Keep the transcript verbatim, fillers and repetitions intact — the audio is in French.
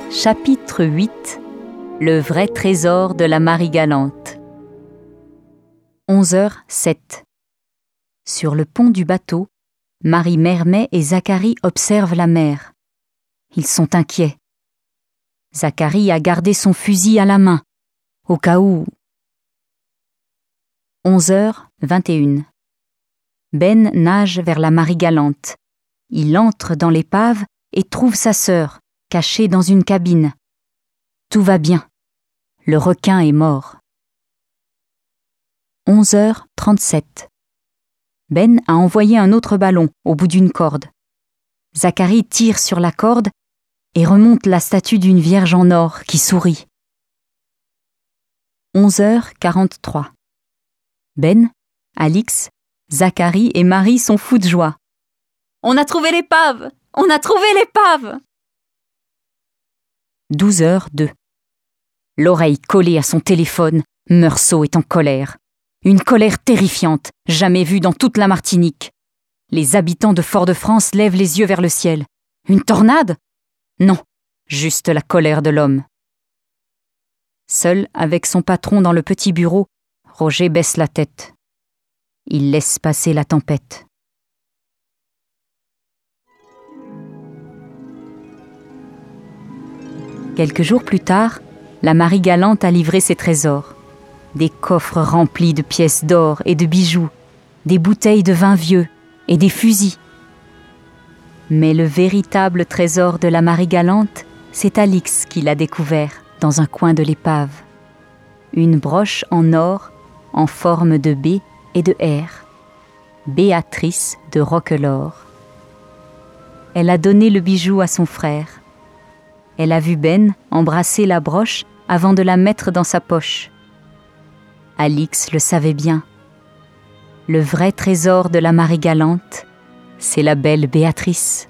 Chapitre huit. Le vrai trésor de la Marie-Galante. onze heures sept. Sur le pont du bateau, Marie Mermet et Zacharie observent la mer. Ils sont inquiets. Zacharie a gardé son fusil à la main, au cas où... onze heures vingt et une. Ben nage vers la Marie-Galante. Il entre dans l'épave et trouve sa sœur, cachée dans une cabine. Tout va bien. Le requin est mort. onze heures trente-sept. Ben a envoyé un autre ballon au bout d'une corde. Zacharie tire sur la corde et remonte la statue d'une vierge en or qui sourit. onze heures quarante-trois. Ben, Alix, Zacharie et Marie sont fous de joie. « On a trouvé l'épave! On a trouvé l'épave !» douze heures deux. L'oreille collée à son téléphone, Meursault est en colère. Une colère terrifiante, jamais vue dans toute la Martinique. Les habitants de Fort-de-France lèvent les yeux vers le ciel. Une tornade ? Non, juste la colère de l'homme. Seul avec son patron dans le petit bureau, Roger baisse la tête. Il laisse passer la tempête. Quelques jours plus tard, la Marie-Galante a livré ses trésors. Des coffres remplis de pièces d'or et de bijoux, des bouteilles de vin vieux et des fusils. Mais le véritable trésor de la Marie-Galante, c'est Alix qui l'a découvert dans un coin de l'épave. Une broche en or en forme de B et de R. Béatrice de Roquelaure. Elle a donné le bijou à son frère. Elle a vu Ben embrasser la broche avant de la mettre dans sa poche. Alix le savait bien. Le vrai trésor de la Marie-Galante, c'est la belle Béatrice.